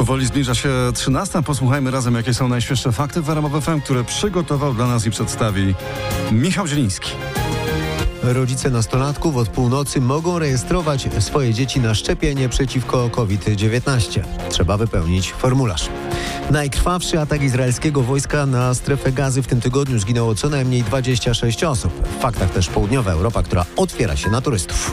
Powoli zbliża się 13. Posłuchajmy razem, jakie są najświeższe fakty w RMF FM, które przygotował dla nas i przedstawi Michał Zieliński. Rodzice nastolatków od północy mogą rejestrować swoje dzieci na szczepienie przeciwko COVID-19. Trzeba wypełnić formularz. Najkrwawszy atak izraelskiego wojska na strefę Gazy w tym tygodniu zginęło co najmniej 26 osób. W faktach też południowa Europa, która otwiera się na turystów.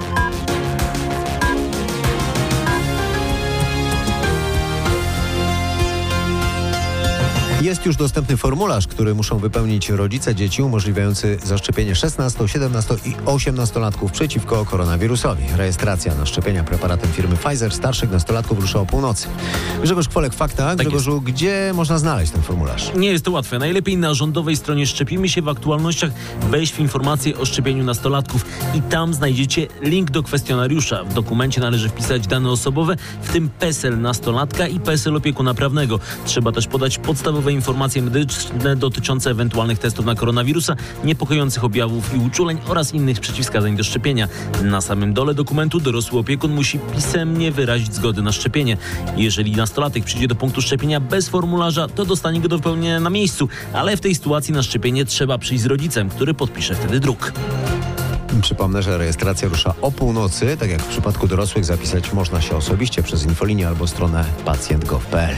Jest już dostępny formularz, który muszą wypełnić rodzice dzieci, umożliwiający zaszczepienie 16, 17 i 18-latków przeciwko koronawirusowi. Rejestracja na szczepienia preparatem firmy Pfizer starszych nastolatków rusza o północy. Grzegorz Kwolek, fakta. Grzegorzu, gdzie można znaleźć ten formularz? Nie jest to łatwe. Najlepiej na rządowej stronie Szczepimy się w aktualnościach wejść w informacje o szczepieniu nastolatków i tam znajdziecie link do kwestionariusza. W dokumencie należy wpisać dane osobowe, w tym PESEL nastolatka i PESEL opiekuna prawnego. Trzeba też podać podstawowe informacje medyczne dotyczące ewentualnych testów na koronawirusa, niepokojących objawów i uczuleń oraz innych przeciwwskazań do szczepienia. Na samym dole dokumentu dorosły opiekun musi pisemnie wyrazić zgodę na szczepienie. Jeżeli nastolatek przyjdzie do punktu szczepienia bez formularza, to dostanie go do wypełnienia na miejscu, ale w tej sytuacji na szczepienie trzeba przyjść z rodzicem, który podpisze wtedy druk. Przypomnę, że rejestracja rusza o północy. Tak jak w przypadku dorosłych, zapisać można się osobiście przez infolinię albo stronę pacjent.gov.pl.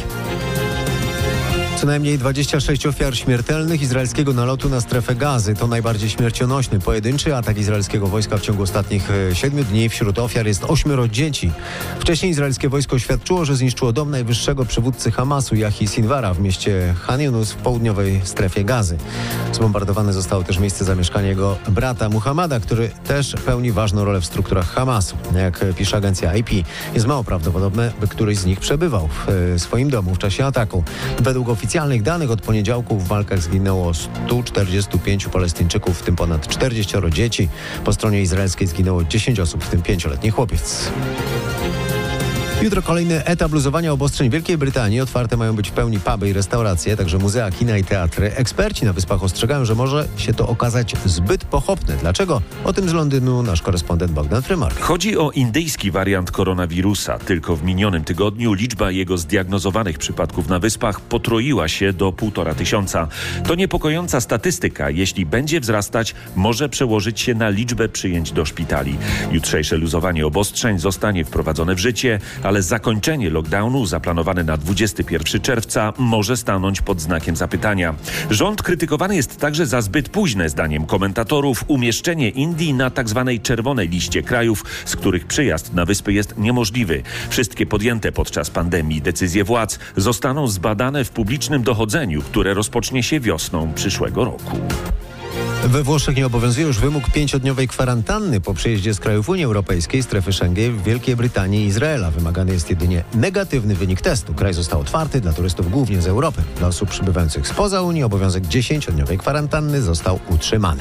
Co najmniej 26 ofiar śmiertelnych izraelskiego nalotu na strefę Gazy. To najbardziej śmiercionośny pojedynczy atak izraelskiego wojska w ciągu ostatnich 7 dni. Wśród ofiar jest 8 dzieci. Wcześniej izraelskie wojsko oświadczyło, że zniszczyło dom najwyższego przywódcy Hamasu, Yahji Sinwara, w mieście Khan Yunus w południowej strefie Gazy. Zbombardowane zostało też miejsce zamieszkania jego brata Muhammada, który też pełni ważną rolę w strukturach Hamasu. Jak pisze agencja AP, jest mało prawdopodobne, by któryś z nich przebywał w swoim domu w czasie ataku. Według oficjalnych danych od poniedziałku w walkach zginęło 145 Palestyńczyków, w tym ponad 40 dzieci. Po stronie izraelskiej zginęło 10 osób, w tym 5-letni chłopiec. Jutro kolejny etap luzowania obostrzeń w Wielkiej Brytanii. Otwarte mają być w pełni puby i restauracje, także muzea, kina i teatry. Eksperci na Wyspach ostrzegają, że może się to okazać zbyt pochopne. Dlaczego? O tym z Londynu nasz korespondent Bogdan Frymark. Chodzi o indyjski wariant koronawirusa. Tylko w minionym tygodniu liczba jego zdiagnozowanych przypadków na Wyspach potroiła się do 1500. To niepokojąca statystyka. Jeśli będzie wzrastać, może przełożyć się na liczbę przyjęć do szpitali. Jutrzejsze luzowanie obostrzeń zostanie wprowadzone w życie, ale zakończenie lockdownu zaplanowane na 21 czerwca może stanąć pod znakiem zapytania. Rząd krytykowany jest także za zbyt późne, zdaniem komentatorów, umieszczenie Indii na tzw. czerwonej liście krajów, z których przyjazd na wyspy jest niemożliwy. Wszystkie podjęte podczas pandemii decyzje władz zostaną zbadane w publicznym dochodzeniu, które rozpocznie się wiosną przyszłego roku. We Włoszech nie obowiązuje już wymóg 5-dniowej kwarantanny po przyjeździe z krajów Unii Europejskiej, strefy Schengen, Wielkiej Brytanii i Izraela. Wymagany jest jedynie negatywny wynik testu. Kraj został otwarty dla turystów głównie z Europy. Dla osób przybywających spoza Unii obowiązek 10-dniowej kwarantanny został utrzymany.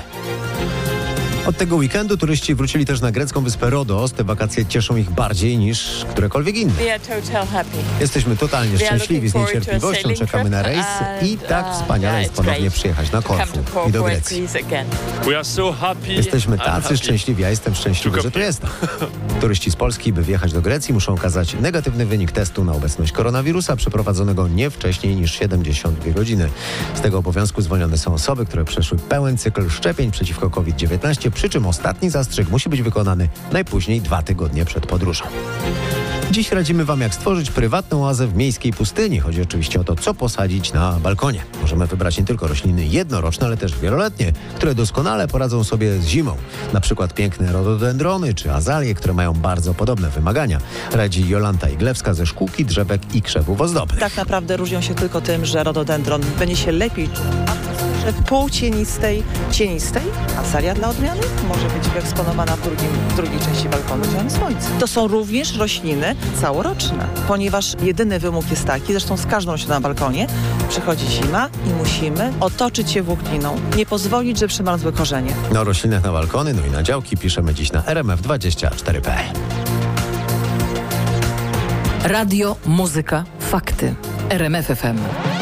Od tego weekendu turyści wrócili też na grecką wyspę Rodos. Te wakacje cieszą ich bardziej niż którekolwiek inne. Jesteśmy totalnie szczęśliwi, z niecierpliwością czekamy na rejs i tak wspaniale jest ponownie przyjechać na Korfu i do Grecji. Jesteśmy tacy szczęśliwi, ja jestem szczęśliwy, że tu jestem. Turyści z Polski, by wjechać do Grecji, muszą okazać negatywny wynik testu na obecność koronawirusa przeprowadzonego nie wcześniej niż 72 godziny. Z tego obowiązku zwolnione są osoby, które przeszły pełen cykl szczepień przeciwko COVID-19, przy czym ostatni zastrzyk musi być wykonany najpóźniej 2 tygodnie przed podróżą. Dziś radzimy Wam, jak stworzyć prywatną oazę w miejskiej pustyni. Chodzi oczywiście o to, co posadzić na balkonie. Możemy wybrać nie tylko rośliny jednoroczne, ale też wieloletnie, które doskonale poradzą sobie z zimą. Na przykład piękne rododendrony czy azalie, które mają bardzo podobne wymagania. Radzi Jolanta Iglewska ze Szkółki Drzewek i Krzewów Ozdobnych. Tak naprawdę różnią się tylko tym, że rododendron będzie się lepiej półcienistej, cienistej. Azalia dla odmiany może być wyeksponowana w drugiej części balkonu działem słońca. To są również rośliny całoroczne, ponieważ jedyny wymóg jest taki, zresztą z każdą rośliną na balkonie, przychodzi zima i musimy otoczyć je włókniną, nie pozwolić, żeby przemarzły korzenie. O roślinach na balkony, no i na działki piszemy dziś na rmf24.pl. Radio, muzyka, fakty. RMF FM.